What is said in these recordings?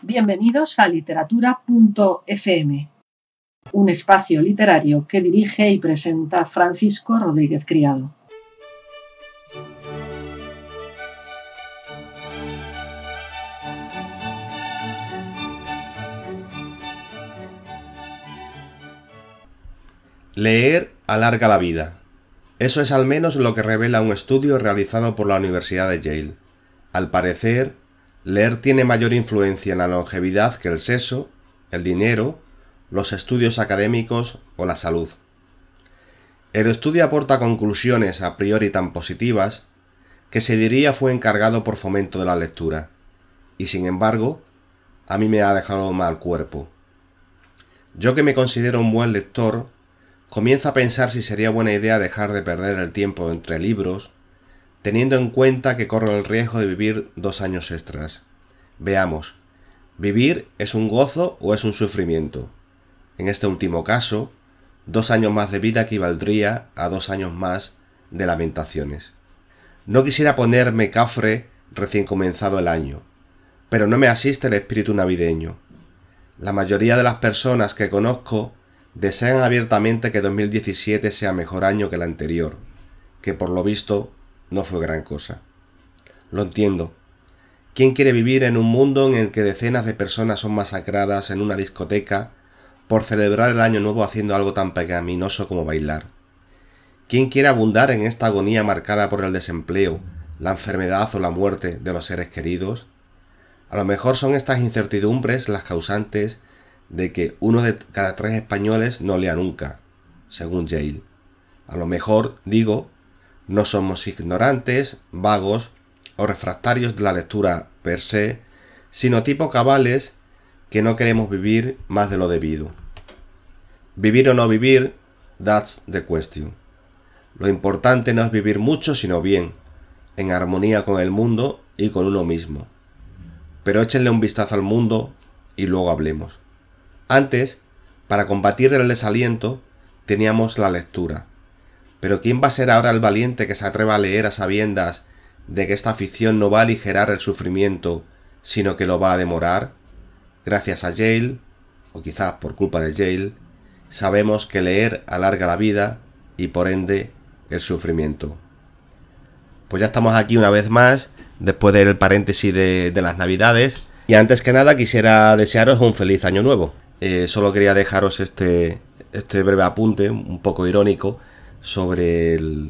Bienvenidos a literatura.fm, un espacio literario que dirige y presenta Francisco Rodríguez Criado. Leer alarga la vida. Eso es al menos lo que revela un estudio realizado por la Universidad de Yale. Al parecer, leer tiene mayor influencia en la longevidad que el sexo, el dinero, los estudios académicos o la salud. El estudio aporta conclusiones a priori tan positivas que se diría fue encargado por fomento de la lectura, y sin embargo, a mí me ha dejado mal cuerpo. Yo que me considero un buen lector, comienzo a pensar si sería buena idea dejar de perder el tiempo entre libros, teniendo en cuenta que corro el riesgo de vivir 2 años extras. Veamos, ¿vivir es un gozo o es un sufrimiento? En este último caso, 2 años más de vida equivaldría a 2 años más de lamentaciones. No quisiera ponerme cafre recién comenzado el año, pero no me asiste el espíritu navideño. La mayoría de las personas que conozco desean abiertamente que 2017 sea mejor año que el anterior, que por lo visto no fue gran cosa. Lo entiendo. ¿Quién quiere vivir en un mundo en el que decenas de personas son masacradas en una discoteca por celebrar el año nuevo haciendo algo tan pecaminoso como bailar? ¿Quién quiere abundar en esta agonía marcada por el desempleo, la enfermedad o la muerte de los seres queridos? A lo mejor son estas incertidumbres las causantes de que 1 de cada 3 españoles no lea nunca, según Yale. A lo mejor, digo, no somos ignorantes, vagos o refractarios de la lectura per se, sino tipo cabales que no queremos vivir más de lo debido. Vivir o no vivir, that's the question. Lo importante no es vivir mucho, sino bien, en armonía con el mundo y con uno mismo. Pero échenle un vistazo al mundo y luego hablemos. Antes, para combatir el desaliento, teníamos la lectura. Pero ¿quién va a ser ahora el valiente que se atreva a leer a sabiendas de que esta afición no va a aligerar el sufrimiento, sino que lo va a demorar? Gracias a Yale, o quizás por culpa de Yale, sabemos que leer alarga la vida y por ende el sufrimiento. Pues ya estamos aquí una vez más, después del paréntesis de las Navidades, y antes que nada quisiera desearos un feliz año nuevo. Solo quería dejaros este breve apunte, un poco irónico, sobre el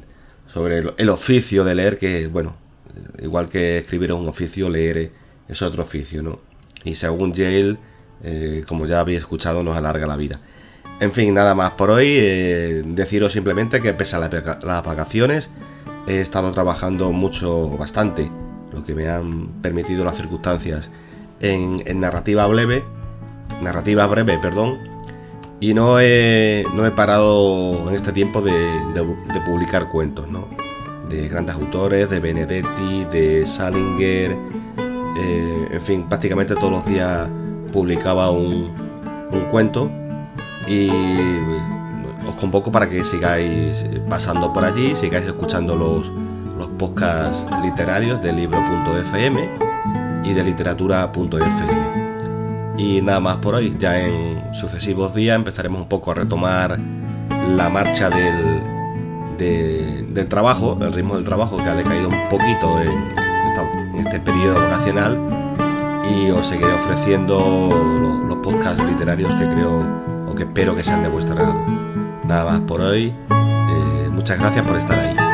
oficio de leer, que, bueno, igual que escribir es un oficio, leer es otro oficio, ¿no? Y según Yale, como ya habéis escuchado, nos alarga la vida. En fin, nada más por hoy. Deciros simplemente que pese a las vacaciones, he estado trabajando bastante, lo que me han permitido las circunstancias, en narrativa breve, y no he parado en este tiempo de publicar cuentos, ¿no? De grandes autores, de Benedetti, de Salinger, en fin, prácticamente todos los días publicaba un cuento, y os convoco para que sigáis pasando por allí, sigáis escuchando los podcasts literarios de libro.fm y de literatura.fm. Y nada más por hoy. Ya en sucesivos días empezaremos un poco a retomar la marcha del trabajo, el ritmo del trabajo, que ha decaído un poquito en este periodo vacacional, y os seguiré ofreciendo los podcasts literarios que creo o que espero que sean de vuestro agrado. Nada más por hoy. Muchas gracias por estar ahí.